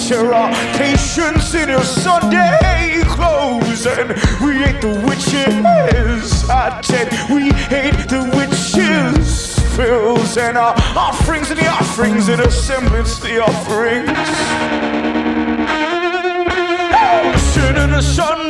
tear our patience in your Sunday clothes. And we hate the witches. I said we hate the witches. Pills and our offerings and the offerings and a semblance the offerings. Ocean in the sun